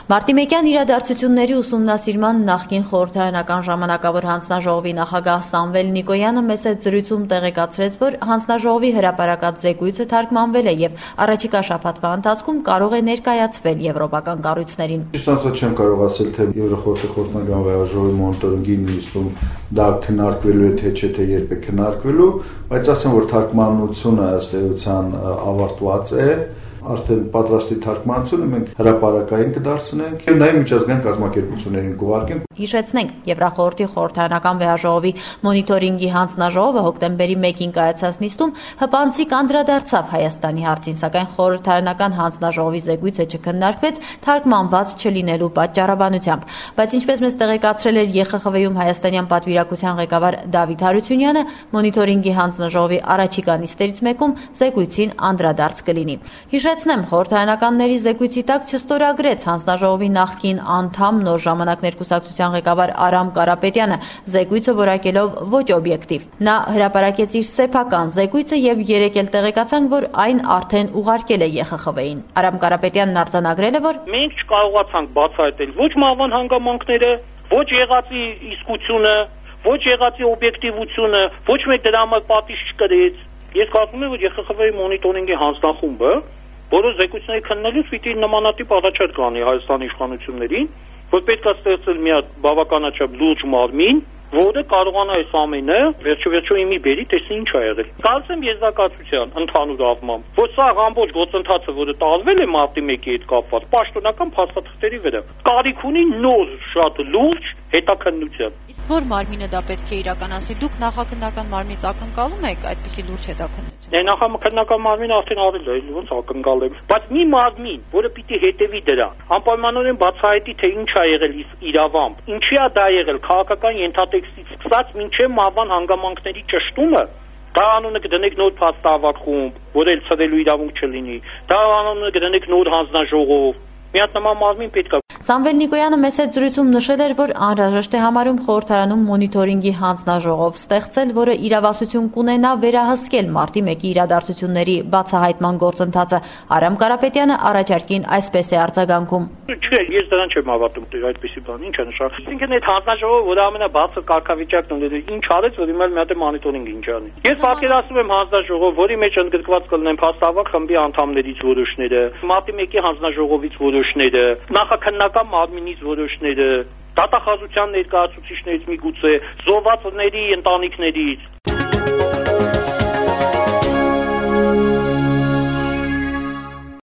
Մարտի 1-յան իրադարձությունների ուսումնասիրման նախկին խորհրդարանական ժամանակավոր հանձնաժողովի նախագահ Սամվել Նիկոյանը մեծ զրույցում տեղեկացրեց, որ հանձնաժողովի հրապարակած զեկույցը թարգմանվել է եւ առաջիկա շաբաթվա ընթացքում կարող է ներկայացվել եվրոպական կառույցներին։ Ճիշտ ասած չեմ կարող ասել, թե Եվրոխորհրդի խորհրդական վեհաժողովի մոնիտորինգի նիստում դա քննարկվելու է թե չէ, թե երբ է քննարկվելու, բայց ասեմ, որ թարգմանությունը ըստ էության ավարտված է։ Արդեն պատրաստի թարգմանությունը մենք հրապարակային կդարձնենք եւ նաեւ միջազգային կազմակերպություններին կուղարկենք։ Հիշեցնենք, Եվրախորհրդի խորհրդարանական վեհաժողովի մոնիտորինգի հանձնաժողովը հոկտեմբերի 1-ին կայացած նիստում հպանցիկ անդրադարձավ Հայաստանի հարցին, սակայն խորհրդարանական հանձնաժողովի զեկույցը չքննարկվեց թարգմանված չլինելու պատճառաբանությամբ։ Բայց ինչպես մեզ տեղեկացրել էր ԵԽԽՎ-ում հայաստանյան պատվիրակության ղեկավար Դավիթ Հարությունյանը, մոնիտորինգի հանձնաժողովի առաջիկա նիստերից մեկում զեկույցին անդրադարձ կլինի։ Հիշեցնեմ, խորհրդարանականների զեկույցի տակ չստորագրեց հանձնաժողովի նախկին անդամ նոր ժամանակներ կուսակցության ղեկավար Արամ Կարապետյանը, զեկույցը որակելով ոչ օբյեկտիվ։ Նա հրապարակեց իր սեփական զեկույցը եւ երեկ էլ տեղեկացանք, որ այն արդեն ուղարկել է ԵԽԽՎ-ին։ Արամ Կարապետյանն արձանագրել է, որ մենք չկարողացանք բացահայտել ոչ մահվան հանգամանքները, ոչ եղածի իսկությունը, ոչ եղածի օբյեկտիվությունը, ոչ մեկ դրա համար պատիժ չկրեց։ Ես կարծում եմ, որ ԵԽԽՎ-ի մոնիտորինգի հանձնախումբը, որը զեկույցների քննելուց պիտի նմանատիպ առաջարկ անի Հայաստանի իշխանություններին, որ պետք է ստեղծել մի հատ բավականաչափ լուրջ մարմին, որը կարողանա այս ամենը վերջո իմի բերի, տեսնի ինչ ա եղել։ Կարծեմ եզրակացության ընդհանուր առմամբ, որ սա ամբողջ գործընթացը, որը տարվել է մարտի 1-ի հետ կապված, պաշտոնական փաստաթղթերի վրա, կարիք ունի նոր շատ լուրջ հետաքննության։ Որ մարմինը դա պետք է իրականացնի, դուք նախաքննական մարմնից ակնկալում եք այդպիսի լուրջ հետաքննություն։ Նախաքննական մարմինը արդեն արել է, ոնց ակնկալեմ։ Բայց մի մարմին, որը պիտի հետևի դրա, անպայմանորեն բացահայտի, թե ինչ ա եղել իրավամբ, ինչի ա դա եղել քաղաքական ենթատեքստից սկսած մինչև մահվան հանգամանքների ճշտումը, դա անունը կդնեք նոր փաստավար խումբ, որ էլ ցրելու իրավունք չլինի, դա անունը կդնեք նոր հանձնաժողով, մի հատ նման մարմին պետք է։ Սամվել Նիկոյանը մեծ զրույցում նշել էր, որ անհրաժեշտ է համարում խորհրդարանում մոնիտորինգի հանձնաժողով ստեղծել, որը իրավասություն կունենա վերահսկել մարտի 1-ի իրադարձությունների բացահայտման գործընթացը։ Արամ Կարապետյանը առաջարկին այսպես է արձագանքում։ Չէ, ես դրան չեմ հավատում, այդպեսի բան, ինչ է նշանակում։ Այսինքն այդ հանձնաժողովը, որը ամենաբարձր կարգավիճակն ունի, ինչ արեց, որ հիմա մի հատ մոնիտորինգ ինչ անի։ Ես պատկերացնում եմ հանձնաժողով, որի մեջ ընդգրկված կլինեն փաստավար խմբի անդամներից որոշները, մարտի 1-ի հանձնաժողովից որոշները, նախաքննական մարմինից որոշները, դատախազության ներկայացուցիչներից միգուցե, զոհվածների ընտանիքներից։